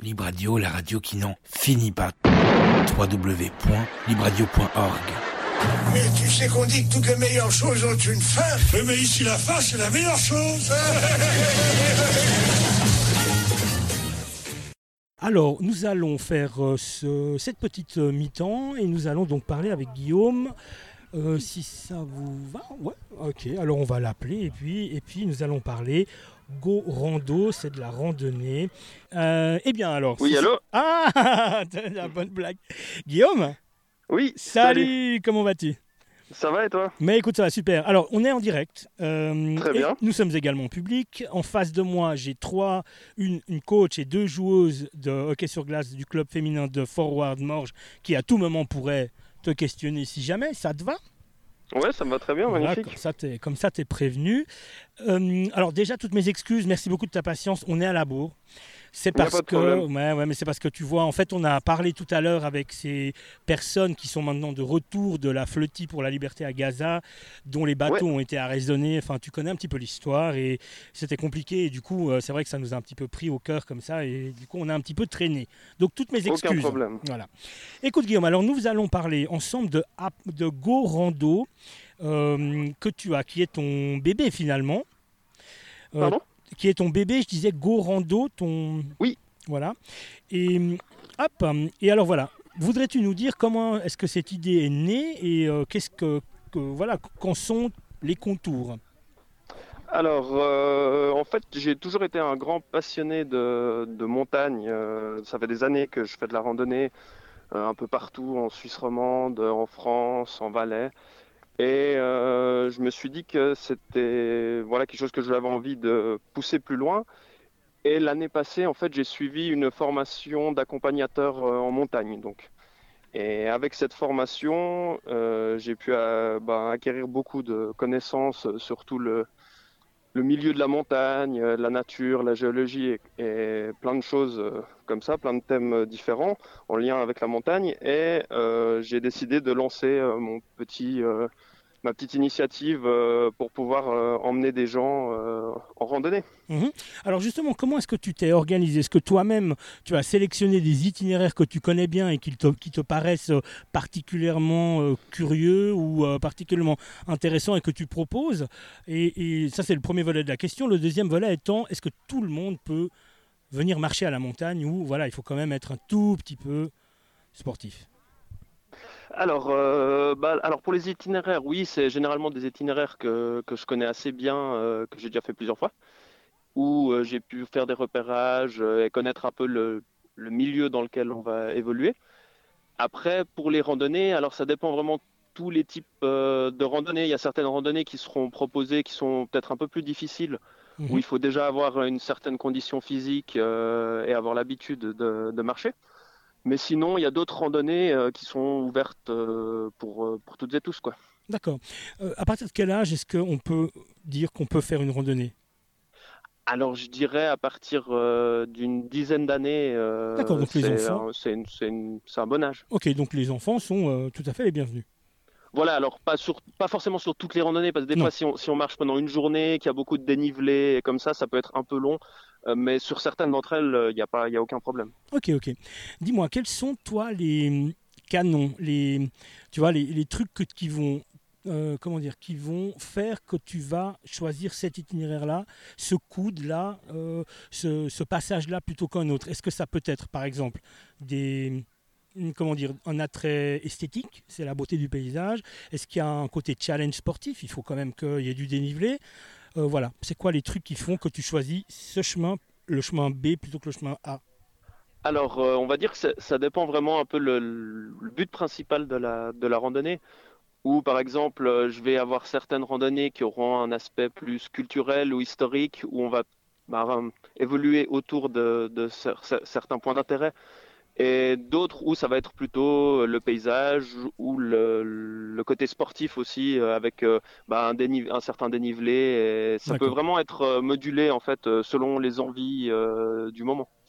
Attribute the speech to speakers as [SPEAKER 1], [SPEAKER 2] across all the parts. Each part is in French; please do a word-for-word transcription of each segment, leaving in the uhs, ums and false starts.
[SPEAKER 1] Libre Radio, la radio qui n'en finit pas. w w w point libre radio point org.
[SPEAKER 2] Mais tu sais qu'on dit que toutes les meilleures choses ont une fin. Oui, mais ici, la fin, c'est la meilleure chose.
[SPEAKER 3] Alors, nous allons faire euh, ce, cette petite euh, mi-temps et nous allons donc parler avec Guillaume. Euh, si ça vous va, ouais, ok. Alors, on va l'appeler et puis, et puis nous allons parler Go Rando, c'est de la randonnée. Euh, eh bien, alors.
[SPEAKER 4] Oui,
[SPEAKER 3] si
[SPEAKER 4] allô.
[SPEAKER 3] Ah, la bonne blague. Guillaume.
[SPEAKER 4] Oui.
[SPEAKER 3] Salut,
[SPEAKER 4] Salut.
[SPEAKER 3] Comment vas-tu?
[SPEAKER 4] Ça va et toi?
[SPEAKER 3] Mais écoute, ça va super. Alors, on est en direct. Euh,
[SPEAKER 4] Très bien.
[SPEAKER 3] Nous sommes également public. En face de moi, j'ai trois, une, une coach et deux joueuses de hockey sur glace du club féminin de Forward Morges qui à tout moment pourraient te questionner si jamais. Ça te va?
[SPEAKER 4] Ouais, ça me va très bien,
[SPEAKER 3] Voilà,
[SPEAKER 4] magnifique.
[SPEAKER 3] comme ça, t'es, comme ça, t'es prévenu. Euh, alors déjà, toutes mes excuses. Merci beaucoup de ta patience. On est à la bourre. C'est
[SPEAKER 4] Y a
[SPEAKER 3] parce
[SPEAKER 4] pas de
[SPEAKER 3] que,
[SPEAKER 4] problème.
[SPEAKER 3] ouais, ouais, mais c'est parce que tu vois, en fait, on a parlé tout à l'heure avec ces personnes qui sont maintenant de retour de la flottie pour la liberté à Gaza, dont les bateaux
[SPEAKER 4] Ouais.
[SPEAKER 3] ont été arraisonnés. Enfin, tu connais un petit peu l'histoire et c'était compliqué. Et du coup, euh, c'est vrai que ça nous a un petit peu pris au cœur comme ça et du coup, on a un petit peu traîné. Donc, toutes mes excuses.
[SPEAKER 4] Aucun problème.
[SPEAKER 3] Voilà. Écoute, Guillaume, alors nous allons parler ensemble de, app- de Go Rando euh, que tu as, qui est ton bébé finalement. Euh,
[SPEAKER 4] Pardon?
[SPEAKER 3] qui est ton bébé, je disais Go Rando, ton...
[SPEAKER 4] Oui.
[SPEAKER 3] Voilà. Et hop, et alors voilà, voudrais-tu nous dire comment est-ce que cette idée est née et euh, qu'est-ce que, que- voilà, qu'en sont les contours?
[SPEAKER 4] Alors, euh, en fait, j'ai toujours été un grand passionné de, de montagne. Euh, ça fait des années que je fais de la randonnée euh, un peu partout, en Suisse romande, en France, en Valais. Et euh, je me suis dit que c'était voilà, quelque chose que j'avais envie de pousser plus loin. Et l'année passée, en fait, j'ai suivi une formation d'accompagnateur euh, en montagne. Donc. Et avec cette formation, euh, j'ai pu euh, bah, acquérir beaucoup de connaissances euh, sur tout le, le milieu de la montagne, euh, la nature, la géologie et, et plein de choses euh, comme ça, plein de thèmes euh, différents en lien avec la montagne. Et euh, j'ai décidé de lancer euh, mon petit, euh, ma petite initiative euh, pour pouvoir euh, emmener des gens euh, en randonnée.
[SPEAKER 3] Mhm. Alors justement, comment est-ce que tu t'es organisé? Est-ce que toi-même, tu as sélectionné des itinéraires que tu connais bien et qui te, qui te paraissent euh, particulièrement euh, curieux ou euh, particulièrement intéressants et que tu proposes? Et, et ça, c'est le premier volet de la question. Le deuxième volet étant, est-ce que tout le monde peut venir marcher à la montagne ou voilà, il faut quand même être un tout petit peu sportif?
[SPEAKER 4] Alors, euh, bah, alors pour les itinéraires, oui, c'est généralement des itinéraires que, que je connais assez bien, euh, que j'ai déjà fait plusieurs fois, où euh, j'ai pu faire des repérages euh, et connaître un peu le, le milieu dans lequel on va évoluer. Après, pour les randonnées, alors ça dépend vraiment de tous les types euh, de randonnées. Il y a certaines randonnées qui seront proposées qui sont peut-être un peu plus difficiles, où
[SPEAKER 3] Mhm.
[SPEAKER 4] il faut déjà avoir une certaine condition physique euh, et avoir l'habitude de, de marcher. Mais sinon, il y a d'autres randonnées euh, qui sont ouvertes euh, pour, euh, pour toutes et tous, quoi.
[SPEAKER 3] D'accord. Euh, à partir de quel âge est-ce qu'on peut dire qu'on peut faire une randonnée?
[SPEAKER 4] Alors, je dirais à partir euh, d'une dizaine d'années,
[SPEAKER 3] D'accord,
[SPEAKER 4] euh,
[SPEAKER 3] donc les
[SPEAKER 4] c'est
[SPEAKER 3] enfants.
[SPEAKER 4] un, c'est une- c'est une- c'est un bon âge.
[SPEAKER 3] Ok, donc les enfants sont euh, tout à fait les bienvenus.
[SPEAKER 4] Voilà, alors pas, sur, pas forcément sur toutes les randonnées, parce que des
[SPEAKER 3] Non.
[SPEAKER 4] fois, si on, si on marche pendant une journée, qu'il y a beaucoup de dénivelé, et comme ça, ça peut être un peu long. Euh, mais sur certaines d'entre elles, euh, il n'y a pas, il y a aucun problème.
[SPEAKER 3] Ok, ok. Dis-moi, quels sont, toi, les hum, canons, les, tu vois, les, les trucs que, qui vont, euh, comment dire, qui vont faire que tu vas choisir cet itinéraire-là, ce coude-là, euh, ce, ce passage-là plutôt qu'un autre? Est-ce que ça peut être, par exemple, des, hum, comment dire, un attrait esthétique, c'est la beauté du paysage? Est-ce qu'il y a un côté challenge sportif? Il faut quand même qu'il y ait du dénivelé. Euh, voilà, c'est quoi les trucs qui font que tu choisis ce chemin, le chemin B plutôt que le chemin A?
[SPEAKER 4] Alors, euh, on va dire que ça, ça dépend vraiment un peu le, le but principal de la, de la randonnée. Ou par exemple, euh, je vais avoir certaines randonnées qui auront un aspect plus culturel ou historique, où on va bah, euh, évoluer autour de, de cer- cer- certains points d'intérêt, et d'autres où ça va être plutôt le paysage ou le, le côté sportif aussi, euh, avec euh, bah, un, dénive- un certain dénivelé. Et ça peut
[SPEAKER 3] D'accord.
[SPEAKER 4] vraiment être euh, modulé en fait euh, selon les envies euh, du moment.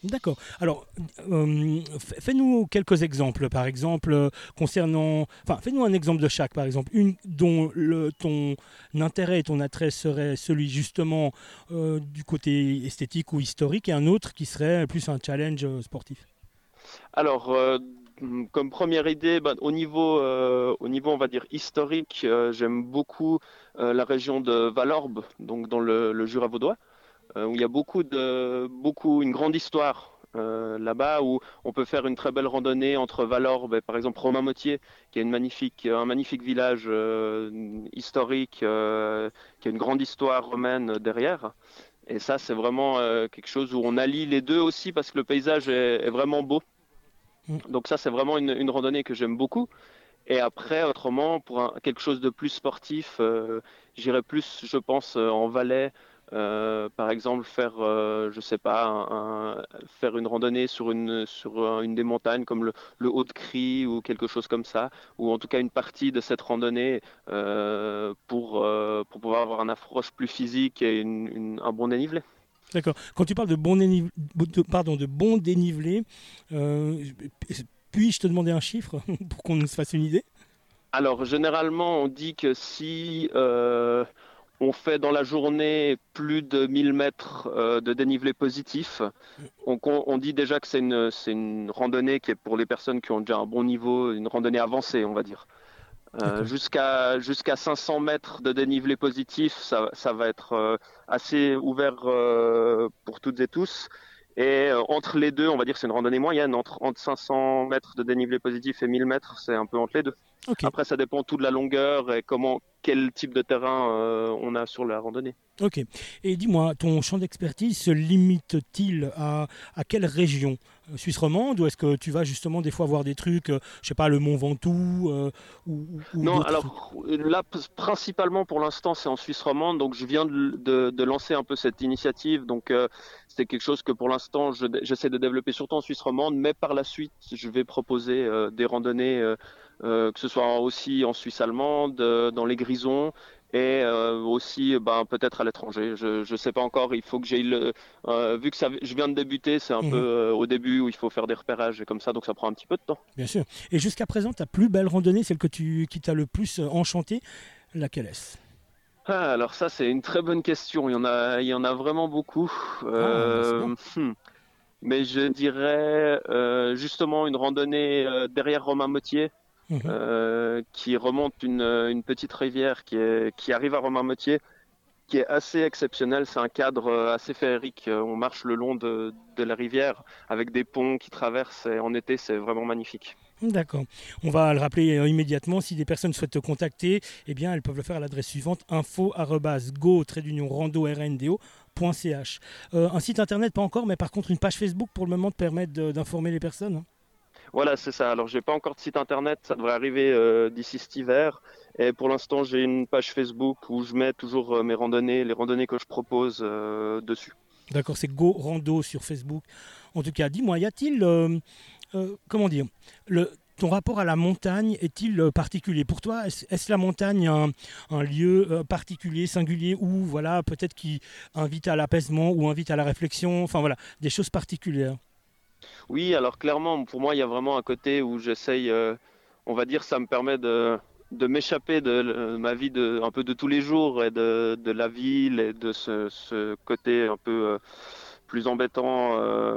[SPEAKER 3] D'accord. Alors, euh, fais-nous quelques exemples, par exemple, euh, concernant... Enfin, fais-nous un exemple de chaque, par exemple. Une dont le, ton intérêt et ton attrait serait celui, justement, euh, du côté esthétique ou historique, et un autre qui serait plus un challenge euh, sportif.
[SPEAKER 4] Alors, euh, comme première idée, ben, au niveau, euh, au niveau, on va dire historique, euh, j'aime beaucoup euh, la région de Valorbe, donc dans le, le Jura vaudois, euh, où il y a beaucoup de, beaucoup, une grande histoire euh, là-bas, où on peut faire une très belle randonnée entre Valorbe et par exemple Romainmôtier, qui est une magnifique, un magnifique village euh, historique, euh, qui a une grande histoire romaine derrière. Et ça, c'est vraiment euh, quelque chose où on allie les deux aussi parce que le paysage est, est vraiment beau.
[SPEAKER 3] Mm.
[SPEAKER 4] Donc ça, c'est vraiment une, une randonnée que j'aime beaucoup. Et après, autrement, pour un- quelque chose de plus sportif, euh, j'irais plus, je pense, euh, en Valais. Euh, par exemple, faire, euh, je sais pas, un- un- faire une randonnée sur une, sur un- une des montagnes comme le, le Haut-de-Cry ou quelque chose comme ça, ou en tout cas une partie de cette randonnée euh, pour, euh, pour pouvoir avoir un approche plus physique et une- une- un bon dénivelé.
[SPEAKER 3] D'accord. Quand tu parles de bon, dénivelé, de, pardon, de bon dénivelé, euh, puis-je te demander un chiffre pour qu'on se fasse une idée?
[SPEAKER 4] Alors, généralement, on dit que si euh, on fait dans la journée plus de mille mètres euh, de dénivelé positif, on, on dit déjà que c'est une, c'est une randonnée qui est pour les personnes qui ont déjà un bon niveau, une randonnée avancée, on va dire. Euh,
[SPEAKER 3] D'accord.
[SPEAKER 4] jusqu'à jusqu'à cinq cents mètres de dénivelé positif, ça, ça va être euh, assez ouvert euh, pour toutes et tous. Et euh, entre les deux, on va dire que c'est une randonnée moyenne. Entre, entre cinq cents mètres de dénivelé positif et mille mètres, c'est un peu entre les deux.
[SPEAKER 3] Ok.
[SPEAKER 4] Après, ça dépend tout de la longueur et comment, quel type de terrain euh, on a sur la randonnée.
[SPEAKER 3] Ok. Et dis-moi, ton champ d'expertise se limite-t-il à, à quelle région? Euh, Suisse romande, ou est-ce que tu vas justement des fois voir des trucs, euh, je sais pas, le Mont Ventoux euh, ou, ou- ou
[SPEAKER 4] Non,
[SPEAKER 3] d'autres trucs?
[SPEAKER 4] alors là, p- principalement pour l'instant, c'est en Suisse romande. Donc, je viens de, de- de lancer un peu cette initiative. Donc, euh, c'est quelque chose que pour l'instant, je- j'essaie de développer surtout en Suisse romande. Mais par la suite, je vais proposer euh, des randonnées, euh, euh, que ce soit aussi en Suisse allemande, euh, dans les Grisons. Et euh, aussi, ben, peut-être à l'étranger. Je ne sais pas encore. Il faut que j'ai le. Euh, vu que ça, je viens de débuter, c'est un peu
[SPEAKER 3] Mhm.
[SPEAKER 4] euh, au début où il faut faire des repérages et comme ça. Donc, ça prend un petit peu de temps.
[SPEAKER 3] Bien sûr. Et jusqu'à présent, ta plus belle randonnée, celle que tu, qui t'a le plus euh, enchanté, laquelle est-ce?
[SPEAKER 4] Ah, alors ça, c'est une très bonne question. Il y en a, il y en a vraiment beaucoup.
[SPEAKER 3] Ah, bah c'est bien.
[SPEAKER 4] Euh, hmm. Mais je dirais euh, justement une randonnée euh, derrière Romainmôtier
[SPEAKER 3] Mhm.
[SPEAKER 4] euh, qui remonte une, une petite rivière qui est, qui arrive à Romainmôtier, qui est assez exceptionnelle. C'est un cadre euh, assez féerique. Euh, On marche le long de, de la rivière avec des ponts qui traversent et en été, c'est vraiment magnifique.
[SPEAKER 3] D'accord. On va le rappeler euh, immédiatement. Si des personnes souhaitent te contacter, eh bien, elles peuvent le faire à l'adresse suivante info arobase go rando rndo point ch. Euh, un site internet, pas encore, mais par contre, une page Facebook pour le moment te permettre de- d'informer les personnes.
[SPEAKER 4] Voilà, c'est ça. Alors, j'ai pas encore de site internet, ça devrait arriver euh, d'ici cet hiver. Et pour l'instant, j'ai une page Facebook où je mets toujours euh, mes randonnées, les randonnées que je propose euh, dessus.
[SPEAKER 3] D'accord, c'est Go Rando sur Facebook. En tout cas, dis-moi, y a-t-il, euh, euh, comment dire, le, ton rapport à la montagne est-il euh, particulier pour toi? Est-ce, est-ce la montagne un, un lieu euh, particulier, singulier, ou voilà, peut-être qui invite à l'apaisement ou invite à la réflexion, enfin voilà, des choses particulières?
[SPEAKER 4] Oui, alors clairement, pour moi, il y a vraiment un côté où j'essaye, euh, on va dire, ça me permet de, de m'échapper de le- ma vie de, un peu de tous les jours et de, de la ville et de ce, ce côté un peu euh, plus embêtant,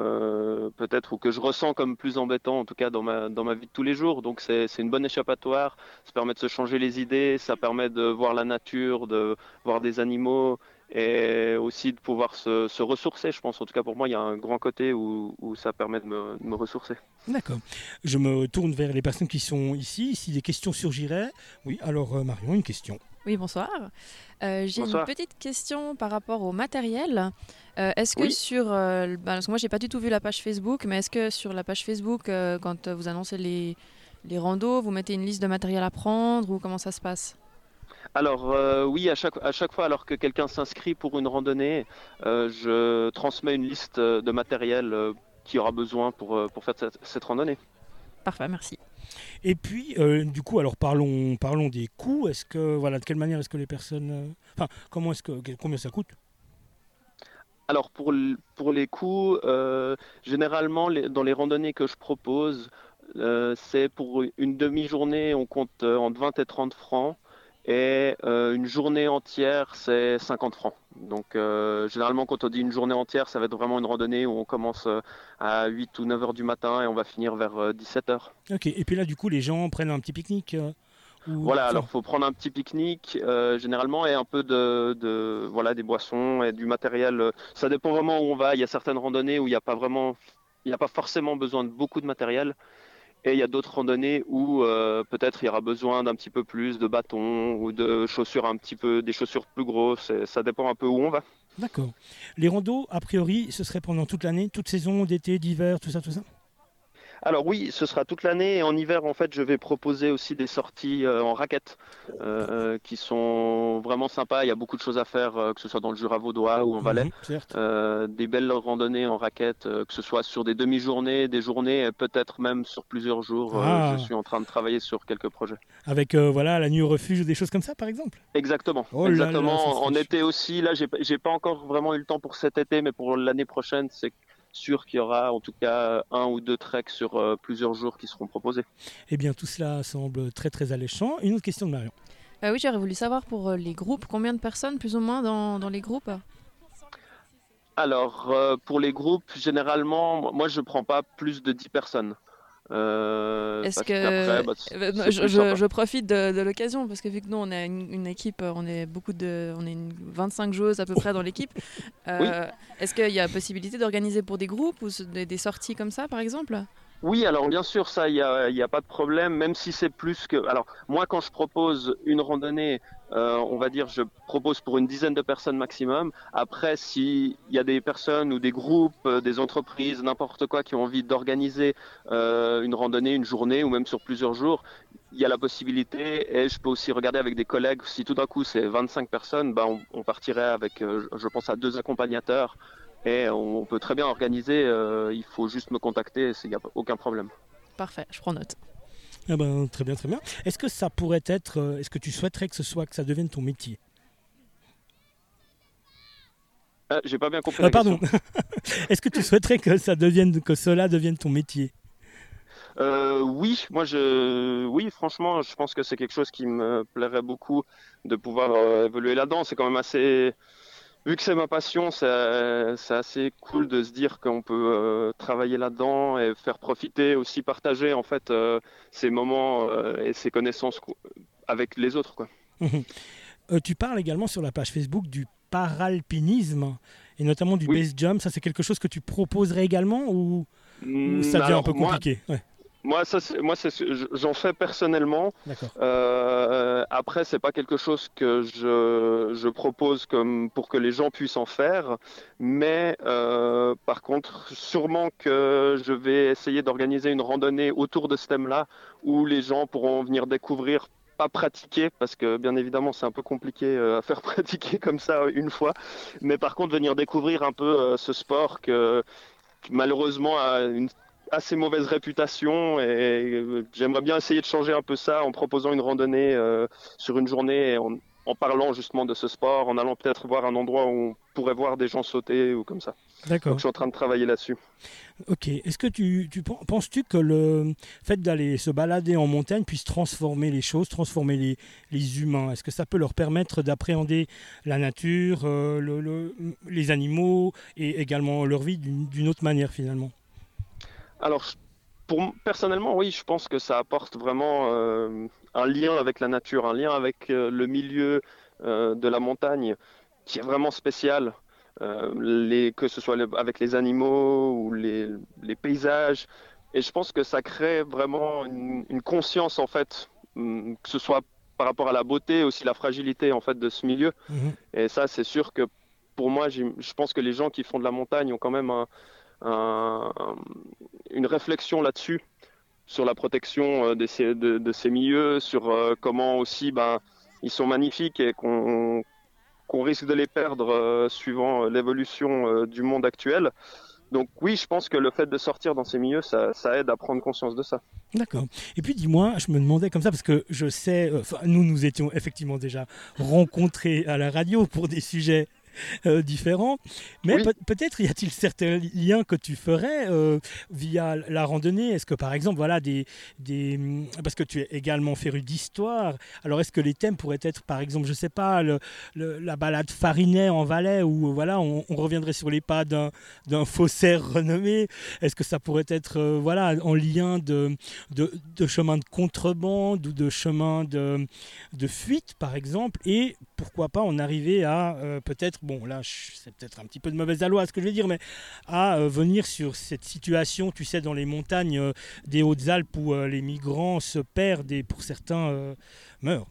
[SPEAKER 4] euh, peut-être, ou que je ressens comme plus embêtant, en tout cas dans ma, dans ma vie de tous les jours. Donc c'est, c'est une bonne échappatoire, ça permet de se changer les idées, ça permet de voir la nature, de voir des animaux et aussi de pouvoir se, se ressourcer, je pense. En tout cas, pour moi, il y a un grand côté où, où ça permet de me, de me ressourcer.
[SPEAKER 3] D'accord. Je me tourne vers les personnes qui sont ici. Si des questions surgiraient, oui, alors euh, Marion, une question.
[SPEAKER 5] Oui, bonsoir. Euh, j'ai une
[SPEAKER 4] Bonsoir.
[SPEAKER 5] petite question par rapport au matériel. Euh, est-ce que
[SPEAKER 4] Oui.
[SPEAKER 5] sur... euh, bah, parce que moi, j'ai pas du tout vu la page Facebook, mais est-ce que sur la page Facebook, euh, quand euh, vous annoncez les, les randos, vous mettez une liste de matériel à prendre ou comment ça se passe?
[SPEAKER 4] Alors euh, oui, à chaque, à chaque fois alors que quelqu'un s'inscrit pour une randonnée, euh, je transmets une liste de matériel euh, qu'il aura besoin pour, euh, pour faire cette, cette randonnée.
[SPEAKER 5] Parfait, merci.
[SPEAKER 3] Et puis, euh, du coup, alors parlons, parlons des coûts. Est-ce que, voilà, de quelle manière est-ce que les personnes, euh, enfin, comment est-ce que, quel- combien ça coûte?
[SPEAKER 4] Alors pour, l- pour les coûts, euh, généralement les- dans les randonnées que je propose, euh, c'est pour une demi-journée, on compte euh, entre vingt et trente francs, et euh, une journée entière, c'est cinquante francs. Donc euh, généralement quand on dit une journée entière, ça va être vraiment une randonnée où on commence euh, à huit ou neuf heures du matin et on va finir vers dix-sept heures.
[SPEAKER 3] Ok, et puis là, du coup, les gens prennent un petit pique-nique euh, ou...
[SPEAKER 4] Voilà,
[SPEAKER 3] enfin,
[SPEAKER 4] alors faut prendre un petit pique-nique euh, généralement et un peu de, de voilà des boissons et du matériel. euh, Ça dépend vraiment où on va. Il y a certaines randonnées où il n'y a pas vraiment, il n'y a pas forcément besoin de beaucoup de matériel et il y a d'autres randonnées où euh, peut-être il y aura besoin d'un petit peu plus de bâtons ou de chaussures un petit peu, des chaussures plus grosses. Et ça dépend un peu où on va.
[SPEAKER 3] D'accord. Les randos, a priori, ce serait pendant toute l'année, toute saison, d'été, d'hiver, tout ça, tout ça.
[SPEAKER 4] Alors oui, ce sera toute l'année et en hiver, en fait, je vais proposer aussi des sorties euh, en raquettes euh, qui sont vraiment sympas. Il y a beaucoup de choses à faire, euh, que ce soit dans le Jura vaudois ou en Valais.
[SPEAKER 3] Mhm, certes.
[SPEAKER 4] Euh, des belles randonnées en raquettes, euh, que ce soit sur des demi-journées, des journées, et peut-être même sur plusieurs jours. Euh, je
[SPEAKER 3] Ah,
[SPEAKER 4] suis en train de travailler sur quelques projets.
[SPEAKER 3] avec euh, voilà, la nuit au refuge ou des choses comme ça, par exemple.
[SPEAKER 4] Exactement,
[SPEAKER 3] Oh là là, ça
[SPEAKER 4] exactement.
[SPEAKER 3] serait
[SPEAKER 4] En
[SPEAKER 3] chouette.
[SPEAKER 4] été aussi, là, j'ai j'ai pas encore vraiment eu le temps pour cet été, mais pour l'année prochaine, c'est sûr qu'il y aura en tout cas un ou deux treks sur euh, plusieurs jours qui seront proposés.
[SPEAKER 3] Eh bien, tout cela semble très, très alléchant. Une autre question de Marion.
[SPEAKER 5] Euh, oui, j'aurais voulu savoir pour euh, les groupes, combien de personnes plus ou moins dans, dans les groupes?
[SPEAKER 4] Alors, euh, pour les groupes, généralement, moi, je prends pas plus de dix personnes. Euh,
[SPEAKER 5] Est-ce
[SPEAKER 4] parce
[SPEAKER 5] que
[SPEAKER 4] qu'après, bah,
[SPEAKER 5] Euh,
[SPEAKER 4] c'est
[SPEAKER 5] je,
[SPEAKER 4] plus
[SPEAKER 5] je-
[SPEAKER 4] sympa.
[SPEAKER 5] je profite de, de l'occasion parce que vu que nous on est une, une équipe, euh, on est beaucoup de, on est une vingt-cinq joueuses à peu près dans l'équipe.
[SPEAKER 4] Oui.
[SPEAKER 5] Euh, Est-ce qu'il y a possibilité d'organiser pour des groupes ou ce- des, des sorties comme ça par exemple?
[SPEAKER 4] Oui, alors bien sûr, ça, il n'y a, il y a pas de problème, même si c'est plus que... Alors, moi, quand je propose une randonnée, euh, on va dire, je propose pour une dizaine de personnes maximum. Après, s'il y a des personnes ou des groupes, euh, des entreprises, n'importe quoi, qui ont envie d'organiser euh, une randonnée, une journée, ou même sur plusieurs jours, il y a la possibilité, et je peux aussi regarder avec des collègues, si tout d'un coup c'est vingt-cinq personnes, ben, on, on partirait avec, euh, je pense, à deux accompagnateurs. Et on peut très bien organiser, euh, il faut juste me contacter, il n'y a aucun problème.
[SPEAKER 5] Parfait, je prends note.
[SPEAKER 3] Ah ben, très bien, très bien. Est-ce que ça pourrait être, euh, est-ce que tu souhaiterais que ce soit, que ça devienne ton métier?
[SPEAKER 4] Ah, j'ai pas bien compris
[SPEAKER 3] Euh,
[SPEAKER 4] la
[SPEAKER 3] Pardon.
[SPEAKER 4] question.
[SPEAKER 3] Est-ce que tu souhaiterais que ça devienne, que cela devienne ton métier?
[SPEAKER 4] Euh, oui, moi je, oui, franchement, je pense que c'est quelque chose qui me plairait beaucoup de pouvoir euh, évoluer là-dedans. C'est quand même assez, vu que c'est ma passion, c'est c'est assez cool de se dire qu'on peut euh, travailler là-dedans et faire profiter, aussi partager en fait euh, ces moments euh, et ces connaissances co- avec les autres, quoi.
[SPEAKER 3] Mhm. Euh, tu parles également sur la page Facebook du paralpinisme et notamment du
[SPEAKER 4] Oui.
[SPEAKER 3] base jump. Ça, c'est quelque chose que tu proposerais également ou, ou ça
[SPEAKER 4] Hmm,
[SPEAKER 3] devient un peu
[SPEAKER 4] alors moi,
[SPEAKER 3] compliqué? Ouais,
[SPEAKER 4] moi, ça, c'est- moi, c'est, ce que je- j'en fais personnellement.
[SPEAKER 3] d'accord.
[SPEAKER 4] Euh, après, c'est pas quelque chose que je, je propose comme pour que les gens puissent en faire, mais euh, par contre, sûrement que je vais essayer d'organiser une randonnée autour de ce thème-là, où les gens pourront venir découvrir, pas pratiquer, parce que bien évidemment, c'est un peu compliqué euh, à faire pratiquer comme ça une fois, mais par contre, venir découvrir un peu euh, ce sport que qui malheureusement a une assez mauvaise réputation et euh, j'aimerais bien essayer de changer un peu ça en proposant une randonnée euh, sur une journée et en, en parlant justement de ce sport, en allant peut-être voir un endroit où on pourrait voir des gens sauter ou comme ça. Donc
[SPEAKER 3] D'accord.
[SPEAKER 4] je suis en train de travailler là-dessus.
[SPEAKER 3] Ok. Est-ce que tu, tu pen- penses-tu que le fait d'aller se balader en montagne puisse transformer les choses, transformer les, les humains? Est-ce que ça peut leur permettre d'appréhender la nature, euh, le- le- les animaux et également leur vie d'une d'une autre manière finalement?
[SPEAKER 4] Alors je- pour m- personnellement, oui, je pense que ça apporte vraiment euh, un lien avec la nature, un lien avec euh, le milieu euh, de la montagne qui est vraiment spécial. Euh, les, que ce soit le- avec les animaux ou les, les paysages. Et je pense que ça crée vraiment une, une conscience en fait, hum, que ce soit par rapport à la beauté, aussi la fragilité en fait de ce milieu.
[SPEAKER 3] Mhm.
[SPEAKER 4] Et ça, c'est sûr que pour moi, j'ai- je pense que les gens qui font de la montagne ont quand même un- un- un- une réflexion là-dessus, sur la protection euh, de ces, de, de ces milieux, sur euh, comment aussi ben, ils sont magnifiques et qu'on qu'on risque de les perdre euh, suivant euh, l'évolution euh, du monde actuel. Donc oui, je pense que le fait de sortir dans ces milieux, ça, ça aide à prendre conscience de ça.
[SPEAKER 3] D'accord. Et puis dis-moi, je me demandais comme ça, parce que je sais, euh, enfin, nous nous étions effectivement déjà rencontrés à la radio pour des sujets euh, différents. Mais
[SPEAKER 4] Oui.
[SPEAKER 3] peut- peut-être y a-t-il certains liens que tu ferais euh, via la randonnée. Est-ce que par exemple, voilà, des, des, parce que tu es également féru d'histoire, alors est-ce que les thèmes pourraient être par exemple, je sais pas, le, le- la balade Farinet en Valais, où voilà, on, on reviendrait sur les pas d'un, d'un faussaire renommé. Est-ce que ça pourrait être euh, voilà, en lien de, de, de chemin de contrebande ou de chemin de, de fuite par exemple, et pourquoi pas en arriver à euh, peut-être, bon là je- c'est peut-être un petit peu de mauvaise aloi ce que je vais dire, mais à euh, venir sur cette situation, tu sais, dans les montagnes euh, des Hautes-Alpes où euh, les migrants se perdent et pour certains euh, meurent.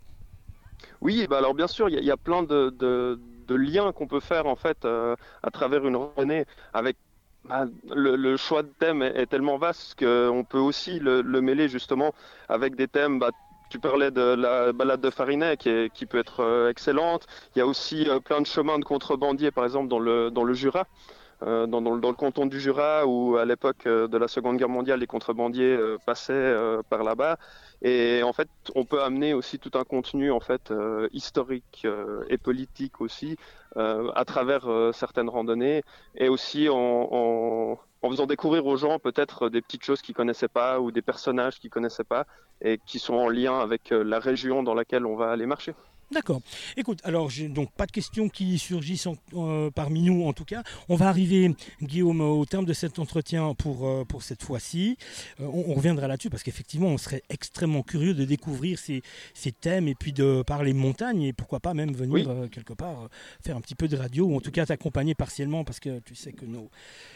[SPEAKER 4] Oui, bah alors bien sûr, il y, a il y a plein de, de- de liens qu'on peut faire en fait euh, à travers une randonnée. Avec bah, le, le choix de thème est, est tellement vaste qu'on peut aussi le, le mêler justement avec des thèmes. Bah, tu parlais de la balade de Farinet qui, est- qui peut être euh, excellente. Il y a aussi euh, plein de chemins de contrebandiers, par exemple dans le, dans le Jura. euh, dans, dans le, dans le canton du Jura, où à l'époque euh, de la Seconde Guerre mondiale, les contrebandiers euh, passaient euh, par là-bas. Et en fait, on peut amener aussi tout un contenu en fait euh, historique euh, et politique aussi euh, à travers euh, certaines randonnées, et aussi en, en, en faisant découvrir aux gens peut-être des petites choses qu'ils connaissaient pas ou des personnages qu'ils connaissaient pas et qui sont en lien avec euh, la région dans laquelle on va aller marcher.
[SPEAKER 3] D'accord. Écoute, alors j'ai donc pas de questions qui surgissent en- euh, parmi nous en tout cas. On va arriver, Guillaume, au terme de cet entretien pour, euh, pour cette fois-ci. Euh, on, on reviendra là-dessus parce qu'effectivement, on serait extrêmement curieux de découvrir ces, ces thèmes et puis de parler montagne et pourquoi pas même venir
[SPEAKER 4] Oui.
[SPEAKER 3] euh, quelque part euh, faire un petit peu de radio ou en tout cas t'accompagner partiellement parce que tu sais que nos,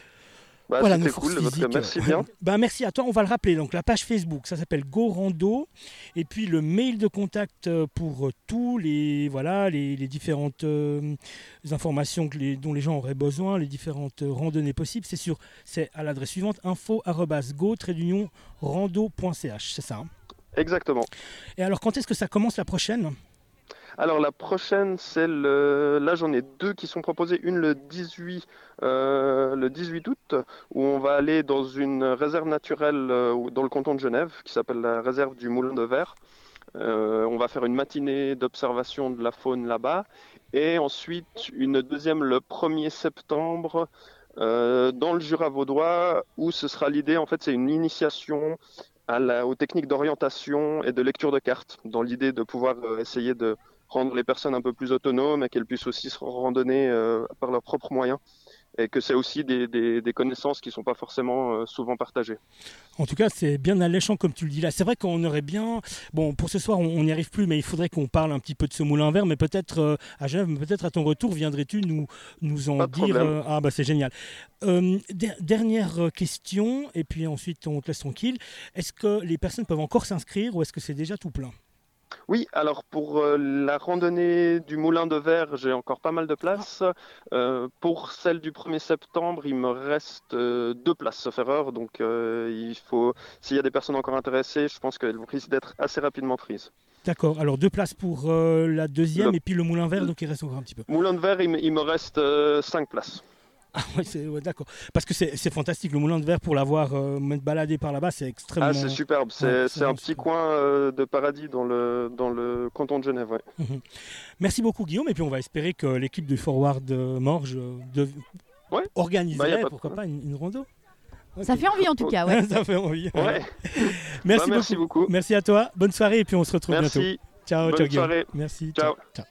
[SPEAKER 4] Bah,
[SPEAKER 3] voilà, nos
[SPEAKER 4] c'était
[SPEAKER 3] forces
[SPEAKER 4] cool, votre-
[SPEAKER 3] physiques.
[SPEAKER 4] merci
[SPEAKER 3] euh,
[SPEAKER 4] bien.
[SPEAKER 3] Ben, merci à toi. On va le rappeler. Donc la page Facebook, ça s'appelle Go Rando, et puis le mail de contact euh, pour euh, tous les voilà les, les différentes euh, informations que les- dont les gens auraient besoin, les différentes euh, randonnées possibles. C'est sur c'est à l'adresse suivante info arobase go trait d'union rando point c h. C'est ça. Hein.
[SPEAKER 4] Exactement.
[SPEAKER 3] Et alors quand est-ce que ça commence la prochaine?
[SPEAKER 4] Alors la prochaine, c'est le. Là, j'en ai deux qui sont proposées. Une le dix-huit, euh, le dix-huit août, où on va aller dans une réserve naturelle euh, dans le canton de Genève, qui s'appelle la réserve du Moulin de Verre. Euh, on va faire une matinée d'observation de la faune là-bas, et ensuite une deuxième le premier septembre euh, dans le Jura vaudois, où ce sera l'idée. En fait, c'est une initiation à la- aux techniques d'orientation et de lecture de cartes, dans l'idée de pouvoir euh, essayer de rendre les personnes un peu plus autonomes et qu'elles puissent aussi se randonner euh, par leurs propres moyens. Et que c'est aussi des, des- des connaissances qui ne sont pas forcément euh, souvent partagées.
[SPEAKER 3] En tout cas, c'est bien alléchant comme tu le dis là. C'est vrai qu'on aurait bien... Bon, pour ce soir, on n'y arrive plus, mais il faudrait qu'on parle un petit peu de ce moulin à verre. Mais peut-être euh, à Genève, mais peut-être à ton retour, viendrais-tu nous, nous en
[SPEAKER 4] Pas de
[SPEAKER 3] dire...
[SPEAKER 4] problème.
[SPEAKER 3] euh, Ah bah c'est génial. Euh, der- dernière question, et puis ensuite on te laisse tranquille. Est-ce que les personnes peuvent encore s'inscrire ou est-ce que c'est déjà tout plein?
[SPEAKER 4] Oui, alors pour euh, la randonnée du Moulin de Verre, j'ai encore pas mal de places. Euh, pour celle du premier septembre, il me reste euh, deux places, sauf erreur. Donc euh, il faut, s'il y a des personnes encore intéressées, je pense qu'elles risquent d'être assez rapidement prises.
[SPEAKER 3] D'accord, alors deux places pour euh, la deuxième
[SPEAKER 4] Le-
[SPEAKER 3] et puis le moulin vert, donc il reste encore un petit peu.
[SPEAKER 4] Moulin de Verre, il, me- il me reste euh, cinq places.
[SPEAKER 3] Ah ouais, c'est, ouais, d'accord. Parce que c'est, c'est fantastique, le moulin de verre, pour l'avoir euh, me balader par là-bas, c'est extrêmement...
[SPEAKER 4] Ah, c'est superbe. C'est
[SPEAKER 3] Ouais, c'est
[SPEAKER 4] c'est un
[SPEAKER 3] vraiment
[SPEAKER 4] petit
[SPEAKER 3] super.
[SPEAKER 4] coin euh, de paradis dans le, dans le canton de Genève. Ouais.
[SPEAKER 3] Mhm. Merci beaucoup Guillaume, et puis on va espérer que l'équipe de Forward euh, Morges euh, de...
[SPEAKER 4] Ouais.
[SPEAKER 3] organiserait,
[SPEAKER 4] Bah, y a pas de
[SPEAKER 3] pourquoi pas, une, une rando.
[SPEAKER 6] Ça
[SPEAKER 3] Ok.
[SPEAKER 6] fait envie en tout cas, ouais.
[SPEAKER 3] Ça fait envie.
[SPEAKER 4] Ouais.
[SPEAKER 3] Merci,
[SPEAKER 4] Bah, merci
[SPEAKER 3] beaucoup.
[SPEAKER 4] beaucoup.
[SPEAKER 3] Merci à toi, bonne soirée, et puis on se retrouve
[SPEAKER 4] Merci.
[SPEAKER 3] bientôt. Ciao,
[SPEAKER 4] Bonne
[SPEAKER 3] ciao Guillaume.
[SPEAKER 4] soirée.
[SPEAKER 3] Merci.
[SPEAKER 4] Ciao.
[SPEAKER 3] ciao.